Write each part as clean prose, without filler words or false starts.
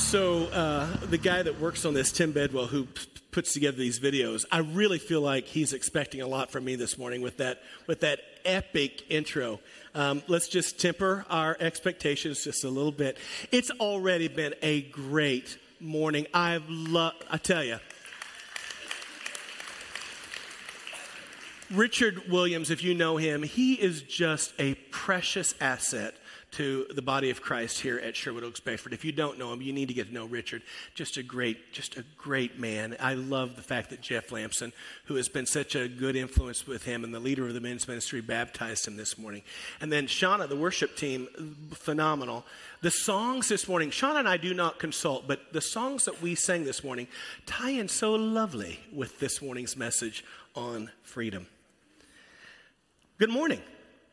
The guy that works on this, Tim Bedwell, who puts together these videos, I really feel like he's expecting a lot from me this morning with that epic intro. Let's just temper our expectations just a little bit. It's already been a great morning. I tell you. Richard Williams, if you know him, he is just a precious asset to the body of Christ here at Sherwood Oaks Bedford. If you don't know him, you need to get to know Richard. Just a great man. I love the fact that Jeff Lamson, who has been such a good influence with him and the leader of the men's ministry, baptized him this morning. And then Shauna, the worship team, phenomenal. The songs this morning, Shauna and I do not consult, but the songs that we sang this morning tie in so lovely with this morning's message on freedom. Good morning.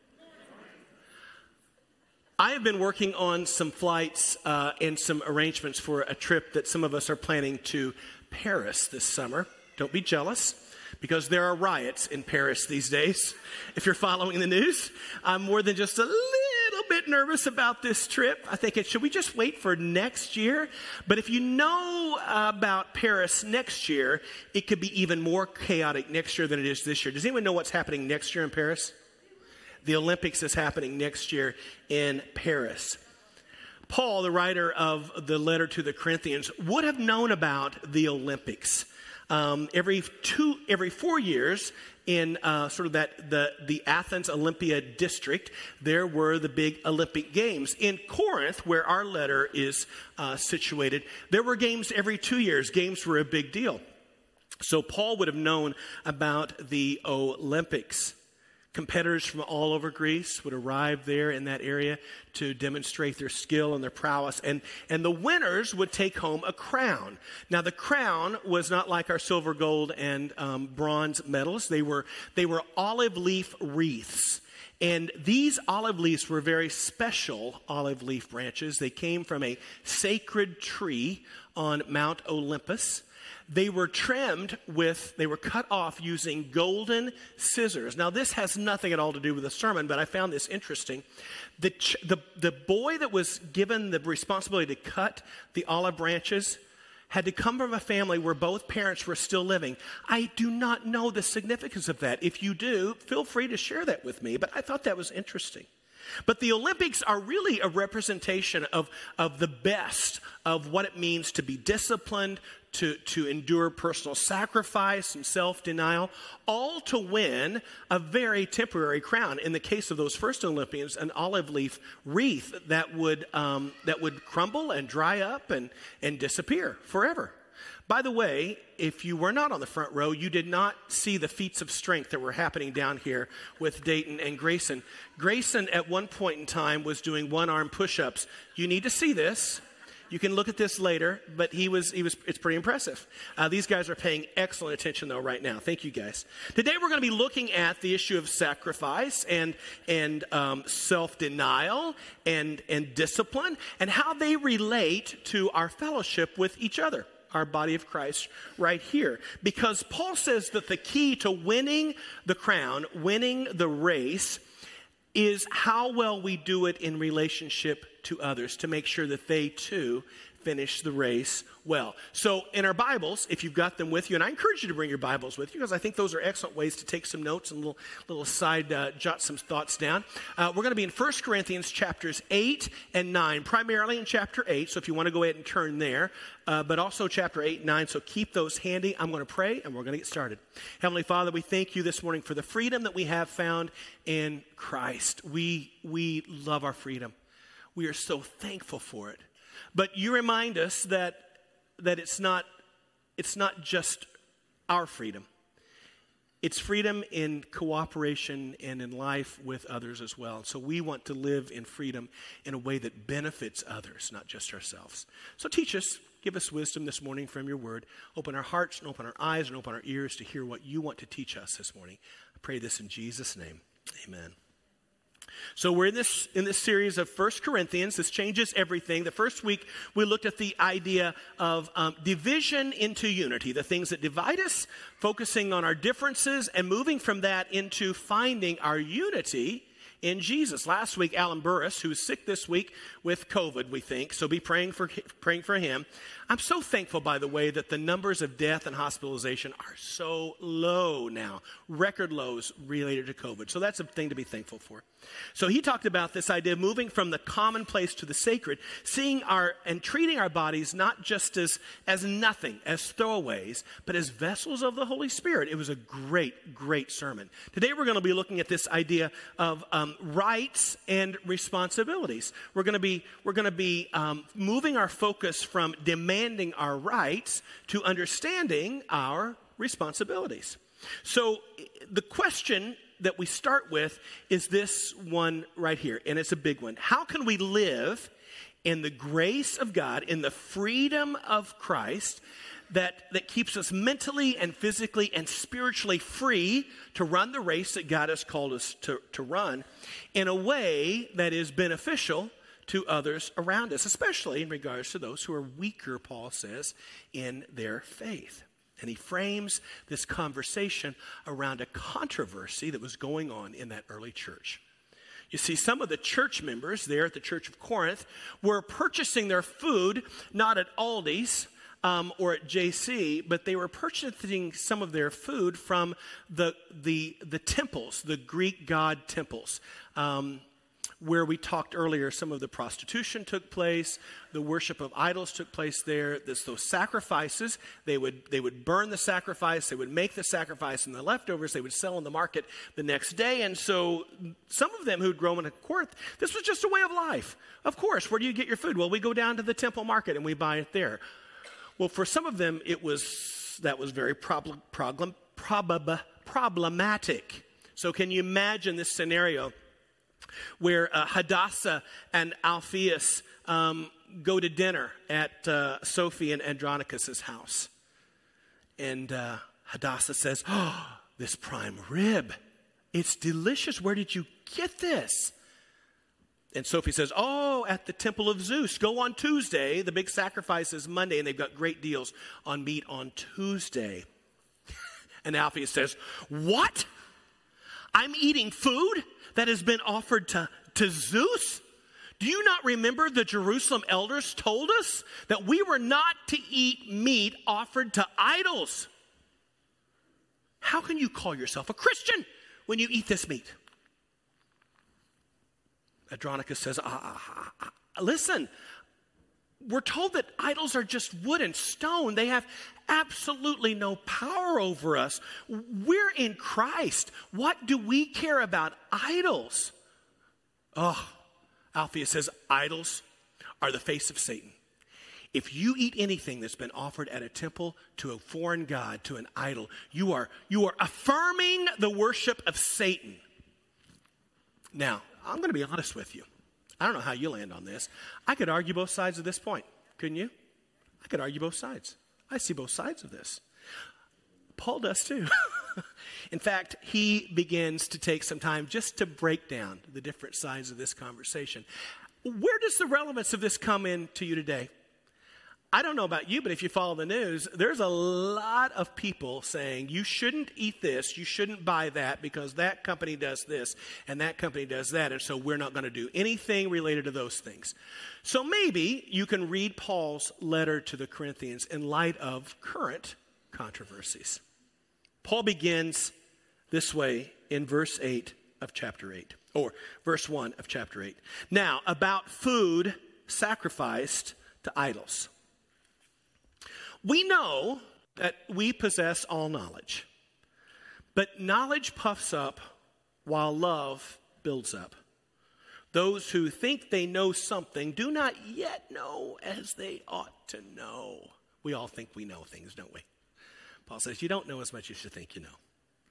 I have been working on some flights and some arrangements for a trip that some of us are planning to Paris this summer. Don't be jealous, because there are riots in Paris these days. If you're following the news, I'm more than just a little bit nervous about this trip. I think should we just wait for next year? But if you know about Paris next year, it could be even more chaotic next year than it is this year. Does anyone know what's happening next year in Paris? The Olympics is happening next year in Paris. Paul, the writer of the letter to the Corinthians, would have known about the Olympics. Every 4 years in sort of the Athens Olympia district, there were the big Olympic Games. In Corinth, where our letter is situated, there were games every 2 years. Games were a big deal. So Paul would have known about the Olympics. Competitors from all over Greece would arrive there in that area to demonstrate their skill and their prowess. And the winners would take home a crown. Now, the crown was not like our silver, gold, and bronze medals. They were olive leaf wreaths. And these olive leaves were very special olive leaf branches. They came from a sacred tree on Mount Olympus. They were cut off using golden scissors. Now, this has nothing at all to do with the sermon, but I found this interesting. The boy that was given the responsibility to cut the olive branches had to come from a family where both parents were still living. I do not know the significance of that. If you do, feel free to share that with me, but I thought that was interesting. But the Olympics are really a representation of the best of what it means to be disciplined, to endure personal sacrifice and self-denial, all to win a very temporary crown. In the case of those first Olympians, an olive leaf wreath that would crumble and dry up and disappear forever. By the way, if you were not on the front row, you did not see the feats of strength that were happening down here with Dayton and Grayson. Grayson, at one point in time, was doing one-arm push-ups. You need to see this. You can look at this later, but it's pretty impressive. These guys are paying excellent attention, though, right now. Thank you, guys. Today, we're going to be looking at the issue of sacrifice and self-denial and discipline and how they relate to our fellowship with each other, our body of Christ right here. Because Paul says that the key to winning the crown, winning the race, is how well we do it in relationship to others, to make sure that they too finish the race well. So in our Bibles, if you've got them with you, and I encourage you to bring your Bibles with you because I think those are excellent ways to take some notes and little side, jot some thoughts down. We're going to be in 1 Corinthians chapters 8 and 9, primarily in chapter 8, so if you want to go ahead and turn there, but also chapter 8 and 9, so keep those handy. I'm going to pray and we're going to get started. Heavenly Father, we thank you this morning for the freedom that we have found in Christ. We love our freedom. We are so thankful for it. But you remind us that it's not just our freedom. It's freedom in cooperation and in life with others as well. So we want to live in freedom in a way that benefits others, not just ourselves. So teach us, give us wisdom this morning from your word. Open our hearts and open our eyes and open our ears to hear what you want to teach us this morning. I pray this in Jesus' name. Amen. So we're in this series of 1 Corinthians. This changes everything. The first week, we looked at the idea of division into unity, the things that divide us, focusing on our differences, and moving from that into finding our unity in Jesus. Last week, Alan Burris, who's sick this week with COVID, we think, so be praying for him. I'm so thankful, by the way, that the numbers of death and hospitalization are so low now, record lows related to COVID. So that's a thing to be thankful for. So he talked about this idea of moving from the commonplace to the sacred, seeing and treating our bodies not just as nothing, as throwaways, but as vessels of the Holy Spirit. It was a great, great sermon. Today we're going to be looking at this idea of rights and responsibilities. We're going to be moving our focus from demanding our rights to understanding our responsibilities. So the question that we start with is this one right here, and it's a big one. How can we live in the grace of God, in the freedom of Christ, that keeps us mentally and physically and spiritually free to run the race that God has called us to run in a way that is beneficial to others around us, especially in regards to those who are weaker, Paul says, in their faith. And he frames this conversation around a controversy that was going on in that early church. You see, some of the church members there at the Church of Corinth were purchasing their food not at Aldi's or at JC, but they were purchasing some of their food from the temples, the Greek god temples, where we talked earlier, some of the prostitution took place, the worship of idols took place there. Those sacrifices, they would burn the sacrifice, they would make the sacrifice, and the leftovers they would sell in the market the next day. And so some of them who'd grown in Corinth, this was just a way of life. Of course, where do you get your food? Well, we go down to the temple market and we buy it there. Well, for some of them, that was very problematic. So can you imagine this scenario where Hadassah and Alphaeus go to dinner at Sophie and Andronicus' house. And Hadassah says, "Oh, this prime rib, it's delicious. Where did you get this?" And Sophie says, "Oh, at the temple of Zeus. Go on Tuesday. The big sacrifice is Monday, and they've got great deals on meat on Tuesday." And Alphaeus says, "What? I'm eating food that has been offered to Zeus? Do you not remember the Jerusalem elders told us that we were not to eat meat offered to idols? How can you call yourself a Christian when you eat this meat?" Andronicus says, "Listen, we're told that idols are just wood and stone. They have absolutely no power over us. We're in Christ. What do we care about idols?" Oh, Alphaeus says, "Idols are the face of Satan. If you eat anything that's been offered at a temple to a foreign god, to an idol, you are affirming the worship of Satan." Now, I'm going to be honest with you. I don't know how you land on this. I could argue both sides of this point, couldn't you? I could argue both sides. I see both sides of this. Paul does too. In fact, he begins to take some time just to break down the different sides of this conversation. Where does the relevance of this come in to you today? I don't know about you, but if you follow the news, there's a lot of people saying you shouldn't eat this, you shouldn't buy that because that company does this and that company does that, and so we're not going to do anything related to those things. So maybe you can read Paul's letter to the Corinthians in light of current controversies. Paul begins this way in verse 8 of chapter 8, or verse 1 of chapter 8. Now, about food sacrificed to idols. We know that we possess all knowledge, but knowledge puffs up while love builds up. Those who think they know something do not yet know as they ought to know. We all think we know things, don't we? Paul says, you don't know as much as you think you know.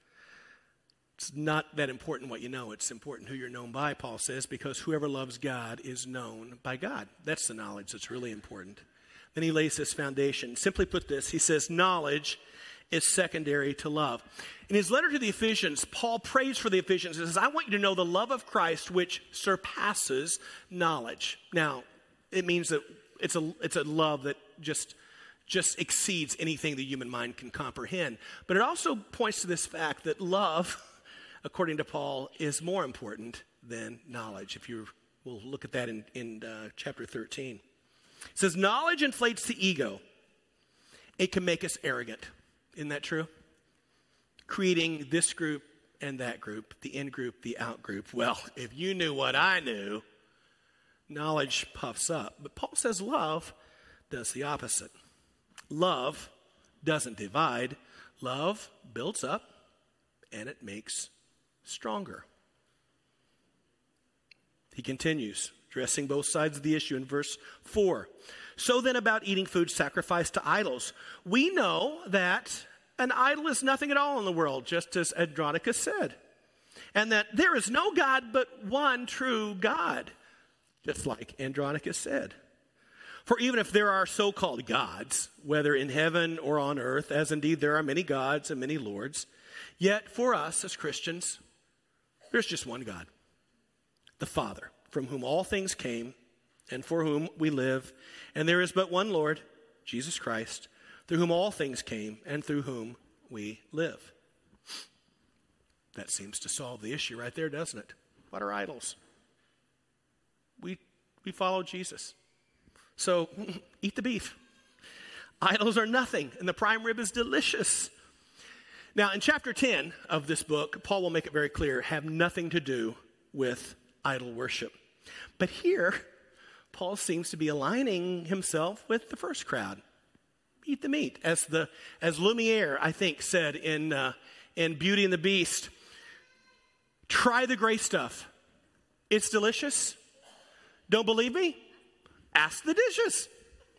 It's not that important what you know. It's important who you're known by, Paul says, because whoever loves God is known by God. That's the knowledge that's really important. Then he lays this foundation. Simply put this, he says, knowledge is secondary to love. In his letter to the Ephesians, Paul prays for the Ephesians. He says, I want you to know the love of Christ which surpasses knowledge. Now, it means that it's a love that just exceeds anything the human mind can comprehend. But it also points to this fact that love, according to Paul, is more important than knowledge. We'll look at that in chapter 13. It says, knowledge inflates the ego. It can make us arrogant. Isn't that true? Creating this group and that group, the in group, the out group. Well, if you knew what I knew, knowledge puffs up. But Paul says love does the opposite. Love doesn't divide. Love builds up and it makes stronger. He continues, addressing both sides of the issue in verse 4. So then about eating food sacrificed to idols. We know that an idol is nothing at all in the world, just as Andronicus said. And that there is no God but one true God, just like Andronicus said. For even if there are so-called gods, whether in heaven or on earth, as indeed there are many gods and many lords, yet for us as Christians, there's just one God, the Father, from whom all things came and for whom we live. And there is but one Lord, Jesus Christ, through whom all things came and through whom we live. That seems to solve the issue right there, doesn't it? What are idols? We follow Jesus. So eat the beef. Idols are nothing, and the prime rib is delicious. Now, in chapter 10 of this book, Paul will make it very clear, have nothing to do with idol worship. But here, Paul seems to be aligning himself with the first crowd. Eat the meat. As Lumiere, I think, said in Beauty and the Beast, try the gray stuff. It's delicious. Don't believe me? Ask the dishes.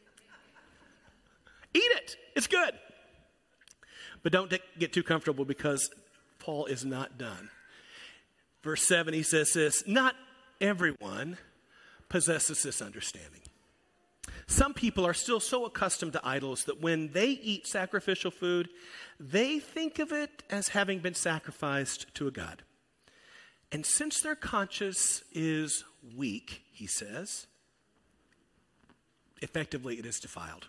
Eat it. It's good. But don't get too comfortable because Paul is not done. Verse 7, he says this, not everyone possesses this understanding. Some people are still so accustomed to idols that when they eat sacrificial food, they think of it as having been sacrificed to a god. And since their conscience is weak, he says, effectively it is defiled.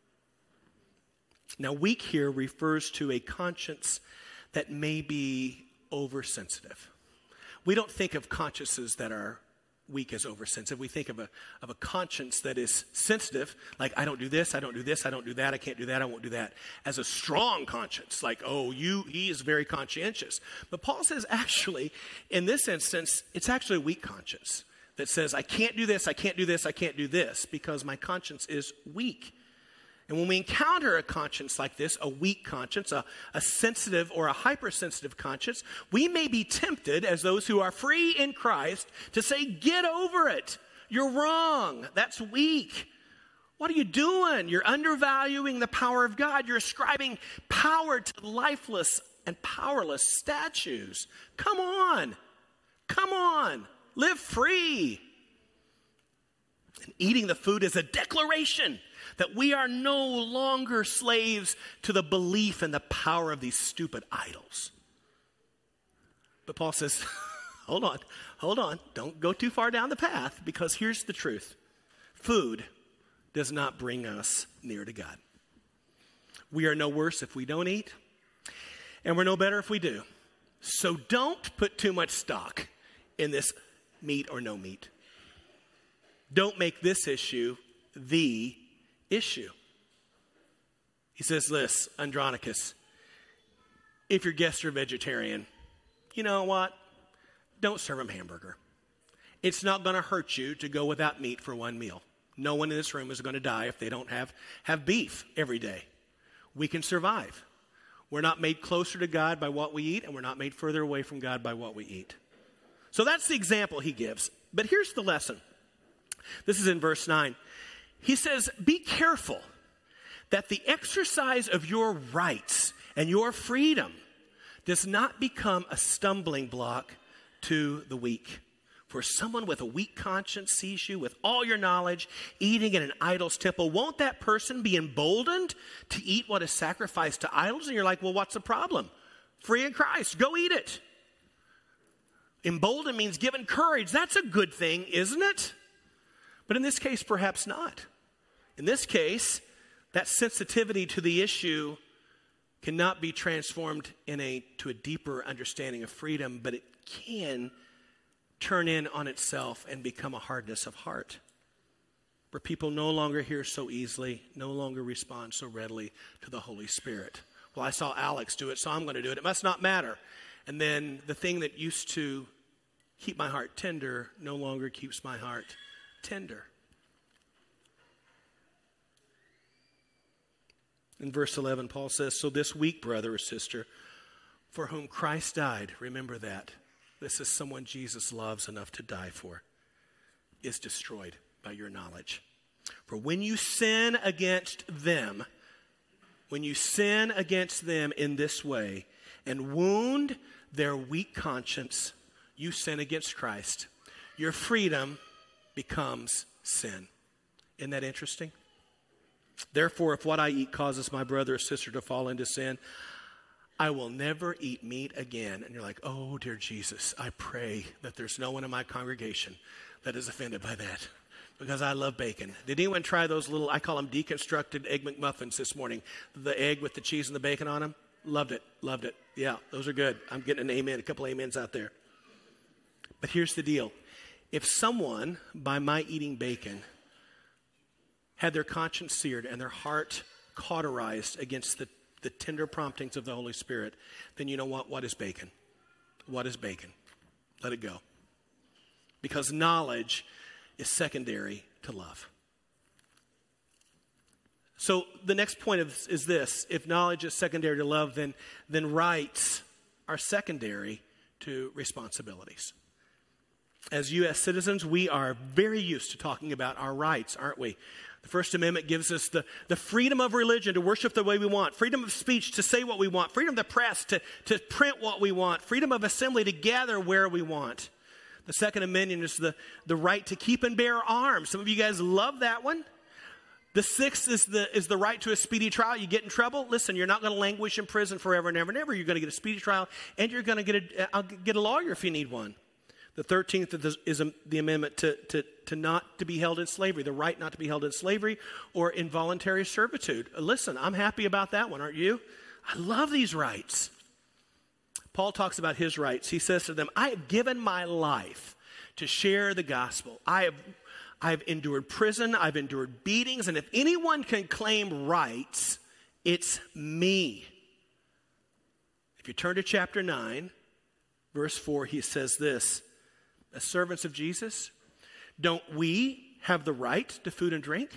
Now, weak here refers to a conscience that may be oversensitive. We don't think of consciences that are weak as oversensitive. We think of a conscience that is sensitive, like I don't do this, I don't do this, I don't do that, I can't do that, I won't do that, as a strong conscience, like, he is very conscientious. But Paul says actually, in this instance, it's actually a weak conscience that says I can't do this, I can't do this, I can't do this, because my conscience is weak. And when we encounter a conscience like this, a weak conscience, a sensitive or a hypersensitive conscience, we may be tempted as those who are free in Christ to say, get over it. You're wrong. That's weak. What are you doing? You're undervaluing the power of God. You're ascribing power to lifeless and powerless statues. Come on. Come on. Live free. And eating the food is a declaration that we are no longer slaves to the belief and the power of these stupid idols. But Paul says, hold on. Don't go too far down the path, because here's the truth. Food does not bring us near to God. We are no worse if we don't eat, and we're no better if we do. So don't put too much stock in this meat or no meat. Don't make this issue the issue. He says this, Andronicus, if your guests are vegetarian, you know what? Don't serve them hamburger. It's not going to hurt you to go without meat for one meal. No one in this room is going to die if they don't have beef every day. We can survive. We're not made closer to God by what we eat, and we're not made further away from God by what we eat. So that's the example he gives. But here's the lesson. This is in verse 9. He says, be careful that the exercise of your rights and your freedom does not become a stumbling block to the weak. For someone with a weak conscience sees you with all your knowledge eating in an idol's temple. Won't that person be emboldened to eat what is sacrificed to idols? And you're like, well, what's the problem? Free in Christ. Go eat it. Emboldened means given courage. That's a good thing, isn't it? But in this case, perhaps not. In this case, that sensitivity to the issue cannot be transformed to a deeper understanding of freedom, but it can turn in on itself and become a hardness of heart, where people no longer hear so easily, no longer respond so readily to the Holy Spirit. Well, I saw Alex do it, so I'm going to do it. It must not matter. And then the thing that used to keep my heart tender no longer keeps my heart tender. In verse 11, Paul says, so this weak brother or sister for whom Christ died, remember that. This is someone Jesus loves enough to die for, is destroyed by your knowledge. For when you sin against them in this way and wound their weak conscience, you sin against Christ. Your freedom becomes sin. Isn't that interesting? Therefore, if what I eat causes my brother or sister to fall into sin, I will never eat meat again. And you're like, oh, dear Jesus, I pray that there's no one in my congregation that is offended by that, because I love bacon. Did anyone try those little, I call them deconstructed Egg McMuffins this morning? The egg with the cheese and the bacon on them? Loved it. Yeah, those are good. I'm getting an amen, a couple amens out there. But here's the deal. If someone, by my eating bacon, had their conscience seared and their heart cauterized against the tender promptings of the Holy Spirit, then you know what? What is bacon? What is bacon? Let it go. Because knowledge is secondary to love. So the next point is this. If knowledge is secondary to love, then rights are secondary to responsibilities. As U.S. citizens, we are very used to talking about our rights, aren't we? The First Amendment gives us the freedom of religion to worship the way we want, freedom of speech to say what we want, freedom of the press to print what we want, freedom of assembly to gather where we want. The Second Amendment is the right to keep and bear arms. Some of you guys love that one. The sixth is the right to a speedy trial. You get in trouble, listen, you're not going to languish in prison forever and ever and ever. You're going to get a speedy trial, and you're going to get a lawyer if you need one. The 13th is the amendment to not to be held in slavery, the right not to be held in slavery or involuntary servitude. Listen, I'm happy about that one, aren't you? I love these rights. Paul talks about his rights. He says to them, I have given my life to share the gospel. I've endured prison, I've endured beatings, and if anyone can claim rights, it's me. If you turn to chapter 9, verse 4, he says this, as servants of Jesus, don't we have the right to food and drink?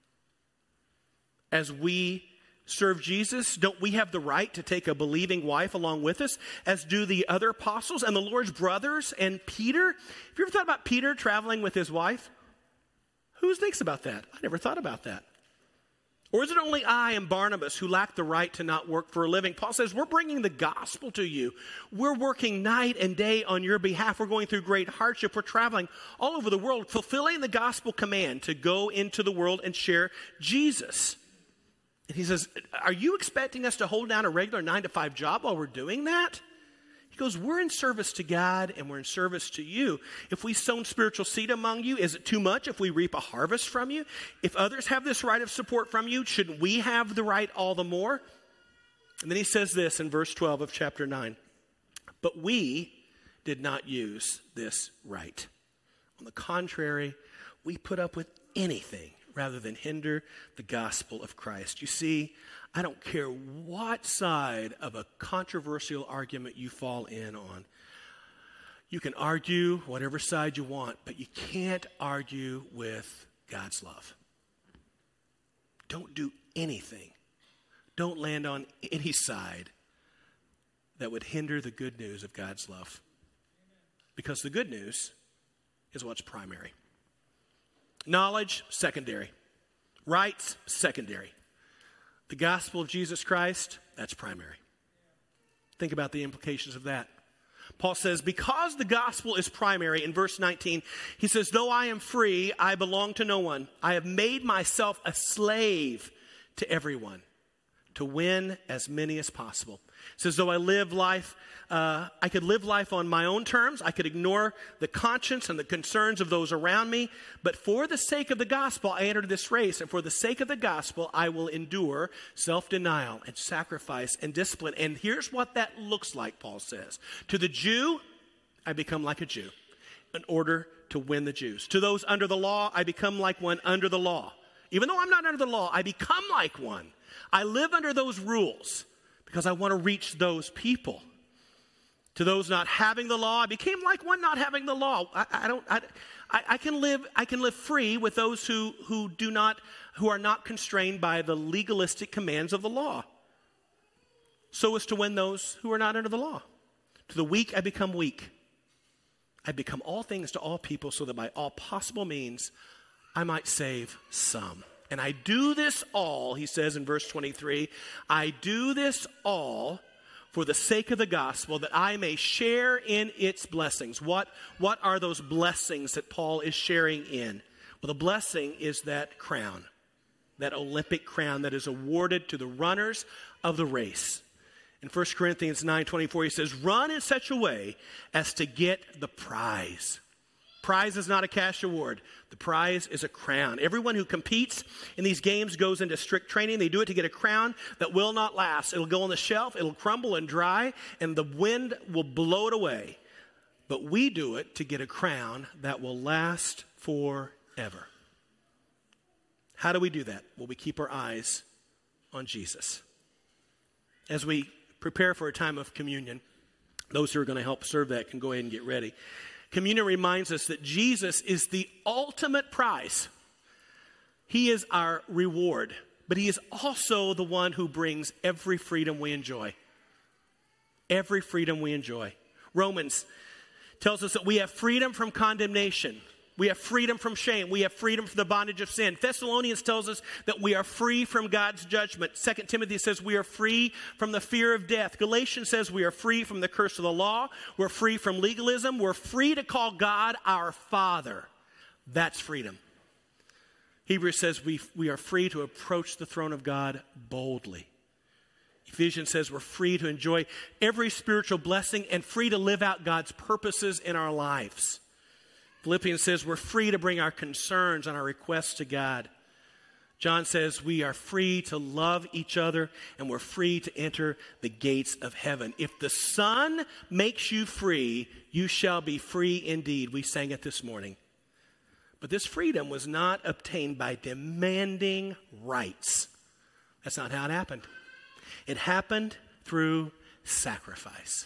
As we serve Jesus, don't we have the right to take a believing wife along with us, as do the other apostles and the Lord's brothers and Peter? Have you ever thought about Peter traveling with his wife? Who thinks about that? I never thought about that. Or is it only I and Barnabas who lack the right to not work for a living? Paul says, we're bringing the gospel to you. We're working night and day on your behalf. We're going through great hardship. We're traveling all over the world, fulfilling the gospel command to go into the world and share Jesus. And he says, are you expecting us to hold down a regular 9-to-5 job while we're doing that? He goes, we're in service to God and we're in service to you. If we sown spiritual seed among you, is it too much if we reap a harvest from you? If others have this right of support from you, shouldn't we have the right all the more? And then he says this in verse 12 of chapter 9. But we did not use this right. On the contrary, we put up with anything rather than hinder the gospel of Christ. You see, I don't care what side of a controversial argument you fall in on. You can argue whatever side you want, but you can't argue with God's love. Don't do anything. Don't land on any side that would hinder the good news of God's love. Because the good news is what's primary. Knowledge, secondary. Rights, secondary. The gospel of Jesus Christ, that's primary. Think about the implications of that. Paul says, because the gospel is primary, in verse 19, he says, though I am free, I belong to no one. I have made myself a slave to everyone to win as many as possible. It says, though I live life, I could live life on my own terms. I could ignore the conscience and the concerns of those around me. But for the sake of the gospel, I entered this race. And for the sake of the gospel, I will endure self-denial and sacrifice and discipline. And here's what that looks like, Paul says. To the Jew, I become like a Jew. in order to win the Jews. To those under the law, I become like one under the law. Even though I'm not under the law, I become like one. I live under those rules because I want to reach those people. To those not having the law, I became like one not having the law. I can live free with those who are not constrained by the legalistic commands of the law, so as to win those who are not under the law. To the weak, I become weak. I become all things to all people, so that by all possible means, I might save some. And I do this all, he says in verse 23, I do this all for the sake of the gospel, that I may share in its blessings. What are those blessings that Paul is sharing in? Well, the blessing is that crown, that Olympic crown that is awarded to the runners of the race. In 1 Corinthians 9:24, he says, run in such a way as to get the prize. Prize is not a cash award. The prize is a crown. Everyone who competes in these games goes into strict training. They do it to get a crown that will not last. It'll go on the shelf, it'll crumble and dry, and the wind will blow it away. But we do it to get a crown that will last forever. How do we do that? Well, we keep our eyes on Jesus. As we prepare for a time of communion, those who are going to help serve that can go ahead and get ready. Communion reminds us that Jesus is the ultimate prize. He is our reward, but he is also the one who brings every freedom we enjoy. Every freedom we enjoy. Romans tells us that we have freedom from condemnation. We have freedom from shame. We have freedom from the bondage of sin. Thessalonians tells us that we are free from God's judgment. 2 Timothy says we are free from the fear of death. Galatians says we are free from the curse of the law. We're free from legalism. We're free to call God our Father. That's freedom. Hebrews says we are free to approach the throne of God boldly. Ephesians says we're free to enjoy every spiritual blessing and free to live out God's purposes in our lives. Philippians says we're free to bring our concerns and our requests to God. John says we are free to love each other and we're free to enter the gates of heaven. If the Son makes you free, you shall be free indeed. We sang it this morning. But this freedom was not obtained by demanding rights. That's not how it happened. It happened through sacrifice.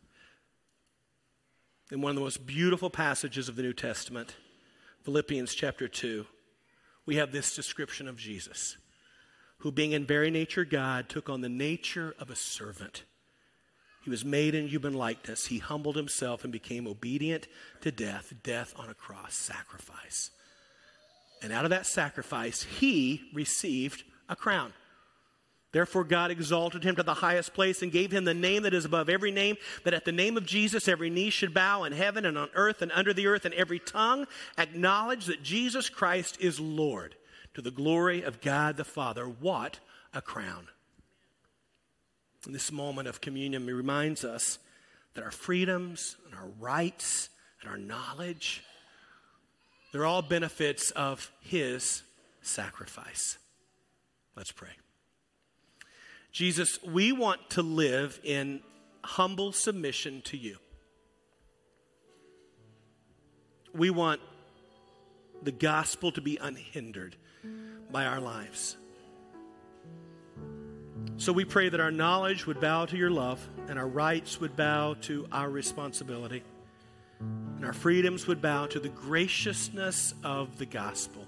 In one of the most beautiful passages of the New Testament, Philippians chapter 2, we have this description of Jesus, who being in very nature God, took on the nature of a servant. He was made in human likeness. He humbled himself and became obedient to death, death on a cross, sacrifice. And out of that sacrifice, he received a crown. Therefore, God exalted him to the highest place and gave him the name that is above every name, that at the name of Jesus every knee should bow in heaven and on earth and under the earth, and every tongue acknowledge that Jesus Christ is Lord, to the glory of God the Father. What a crown. In this moment of communion, it reminds us that our freedoms and our rights and our knowledge, they're all benefits of his sacrifice. Let's pray. Jesus, we want to live in humble submission to you. We want the gospel to be unhindered by our lives. So we pray that our knowledge would bow to your love, and our rights would bow to our responsibility, and our freedoms would bow to the graciousness of the gospel.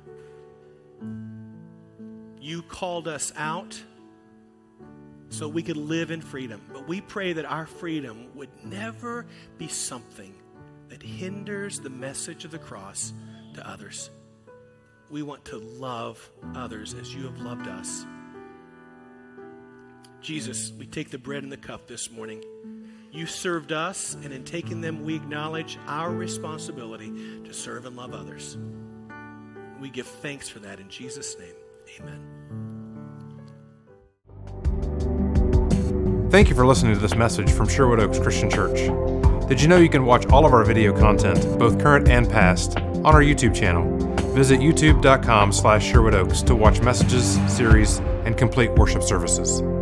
You called us out so we could live in freedom. But we pray that our freedom would never be something that hinders the message of the cross to others. We want to love others as you have loved us. Jesus, we take the bread and the cup this morning. You served us, and in taking them, we acknowledge our responsibility to serve and love others. We give thanks for that in Jesus' name. Amen. Thank you for listening to this message from Sherwood Oaks Christian Church. Did you know you can watch all of our video content, both current and past, on our YouTube channel? Visit youtube.com/Sherwood Oaks to watch messages, series, and complete worship services.